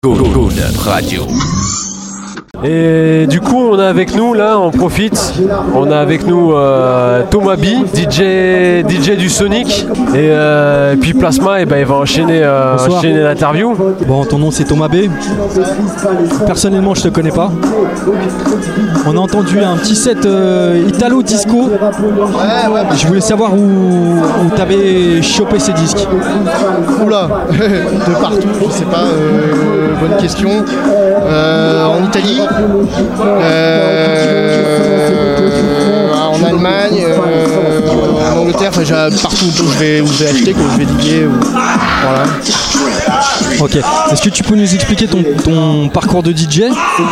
Good Radio. Et du coup on a avec nous là, on profite, on a avec nous Thomas B, DJ du Sonic, et puis Plasma, et ben il va enchaîner l'interview. Bon, ton nom c'est Thomas B. Personnellement je te connais pas. On a entendu un petit set Italo Disco. Je voulais savoir où t'avais chopé ces disques. Oula, de partout, je sais pas, bonne question. En Italie, en Allemagne, en Angleterre, partout où je vais acheter, que je vais diguer. Voilà. Ok. Est-ce que tu peux nous expliquer ton parcours de DJ ?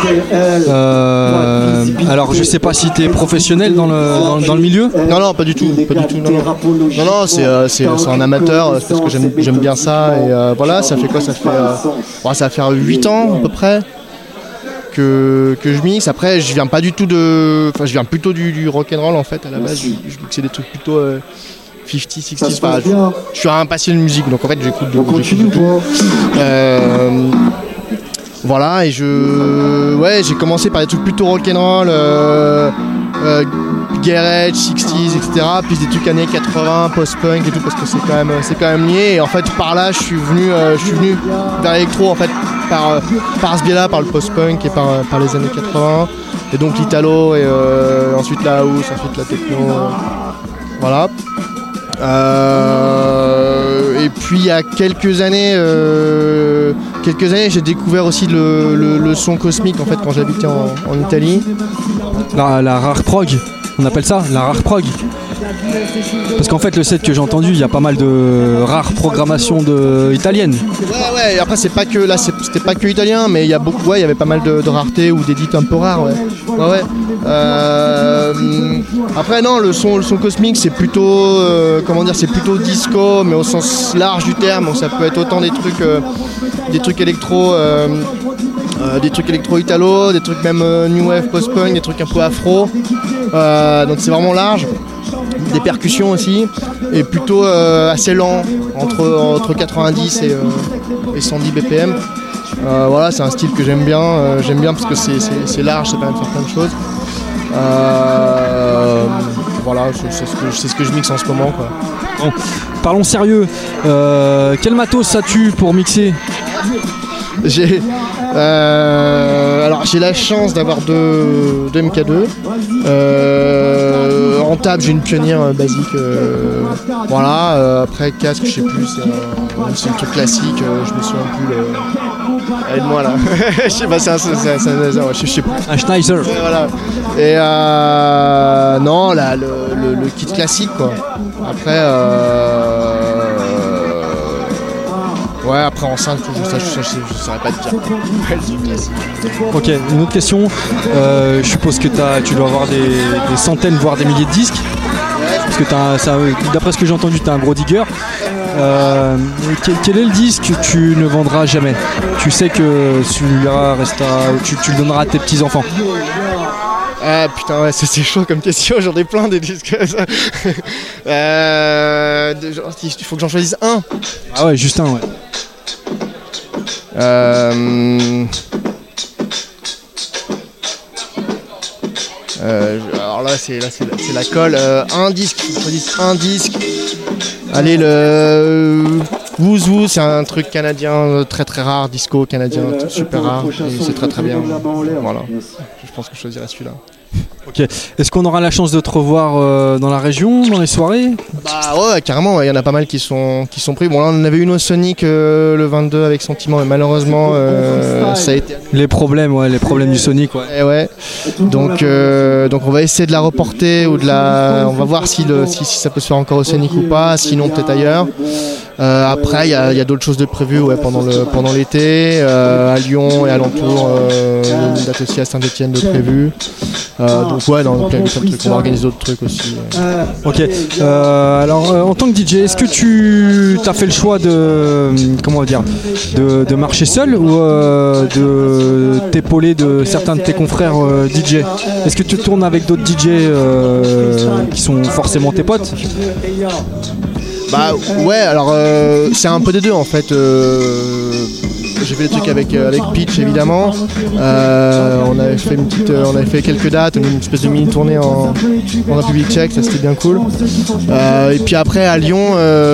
Alors je sais pas si tu es professionnel dans le milieu. Non, pas du tout. Non, c'est un amateur, c'est parce que j'aime bien ça, et voilà, ça fait quoi ? Ça va faire 8 ans à peu près que je mixe. Après je viens plutôt du rock'n'roll en fait à la base. Je mixais des trucs plutôt 50, 60, je suis un passionné de musique, donc en fait j'écoute de tout. Voilà, et j'ai commencé par des trucs plutôt rock'n'roll, garage, 60s, etc. Puis des trucs années 80, post-punk et tout, parce que c'est quand même lié. Et en fait par là je suis venu vers l'électro en fait, par ce biais-là, par le post-punk et par les années 80. Et donc l'italo, et ensuite la house, ensuite la techno. Voilà. Et puis il y a quelques années j'ai découvert aussi le son cosmique en fait quand j'habitais en Italie. La rare prog, on appelle ça la rare prog. Parce qu'en fait le set que j'ai entendu, il y a pas mal de rares programmations italiennes. Ouais, après c'était pas que italien, mais il y a beaucoup, il y avait pas mal de raretés ou d'édits un peu rares, ouais. Après non, le son cosmique c'est plutôt c'est plutôt disco, mais au sens large du terme, donc ça peut être autant des trucs électro, des trucs électro-italo, des trucs même new wave, post-punk, des trucs un peu afro, donc c'est vraiment large. Des percussions aussi, et plutôt assez lent, entre 90 et 110 BPM. Voilà, c'est un style que j'aime bien parce que c'est large, ça permet de faire plein de choses. Voilà, c'est ce que je mixe en ce moment, quoi. Bon, parlons sérieux. Quel matos as-tu pour mixer ? J'ai la chance d'avoir deux MK2. En table j'ai une pionnière basique. Voilà. Après casque je sais plus, c'est un truc classique. Je me souviens plus. Aide-moi là. Je sais pas, je sais plus. Un Schneider. Voilà. Et non, là le kit classique quoi. Après. Ouais, après enceinte, je saurais pas te dire. Ok, une autre question. Je suppose que tu dois avoir des centaines, voire des milliers de disques. Parce que d'après ce que j'ai entendu, tu as un gros digger. Quel est le disque que tu ne vendras jamais ? Tu sais que celui-là tu le donneras à tes petits-enfants. Ah putain, ouais, c'est chaud comme question, j'en ai plein des disques comme ça. Il faut que j'en choisisse un. Ah ouais, juste un, ouais. Alors là c'est la colle. Un disque, il faut choisir un disque. Allez, le Wooz Wooz, c'est un truc canadien très très rare, disco canadien super rare, et c'est très très bien. Voilà, je pense que je choisirais celui-là. Ok. Est-ce qu'on aura la chance de te revoir dans la région, dans les soirées ? Bah ouais, carrément, il y en a pas mal qui sont pris. Bon là on en avait une au Sonic le 22 avec Sentiment, mais malheureusement ça a été... Les problèmes du Sonic, ouais. Et ouais. Donc on va essayer de la reporter on va voir si ça peut se faire encore au Sonic ou pas, sinon peut-être ailleurs. Après il y a d'autres choses de prévues pendant l'été, à Lyon et alentour, une date aussi à Saint-Etienne de prévu. Donc ouais, dans plein de trucs, on organise d'autres trucs aussi. Ok. Alors en tant que DJ, est-ce que tu as fait le choix de marcher seul ou de t'épauler de certains de tes confrères DJ ? Est-ce que tu tournes avec d'autres DJ qui sont forcément tes potes ? Bah ouais, alors c'est un peu des deux en fait. j'ai fait des trucs avec Pitch évidemment. On avait fait quelques dates, une espèce de mini tournée en République Tchèque, ça c'était bien cool. Et puis après à Lyon,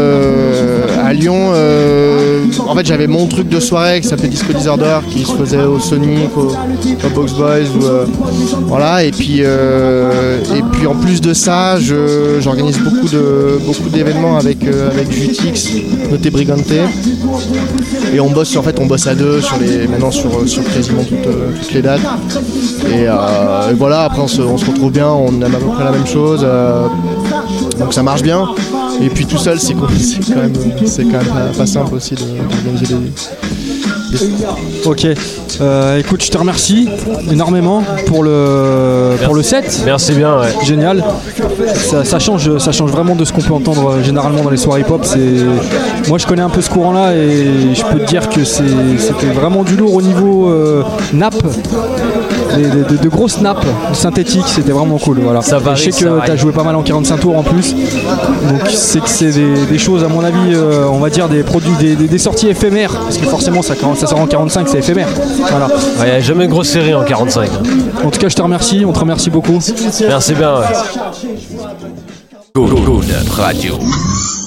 en fait j'avais mon truc de soirée qui s'appelait Disco Disorder qui se faisait au Sonic, au Box Boys, voilà. Et puis en plus de ça, j'organise beaucoup d'événements avec Jutix, noté Brigante. Et on bosse à deux maintenant sur quasiment toutes les dates. Et voilà, après on se retrouve bien, on aime à peu près la même chose. Donc ça marche bien. Et puis tout seul, c'est quand même pas simple aussi d'organiser des... Ok, écoute, je te remercie énormément pour le set. Merci bien, ouais. Génial. Ça change vraiment de ce qu'on peut entendre généralement dans les soirées hip-hop. Moi, je connais un peu ce courant-là et je peux te dire que c'était vraiment du lourd au niveau nappe. De grosses nappes synthétiques, c'était vraiment cool. Voilà. Ça varie, je sais que tu as joué pas mal en 45 tours en plus. Donc c'est que c'est des choses, à mon avis, on va dire des produits, des sorties éphémères. Parce que forcément, ça sort en 45, c'est éphémère. Voilà. Il n'y a jamais une grosse série en 45. En tout cas, je te remercie. On te remercie beaucoup. Merci bien. Ouais. Good Radio.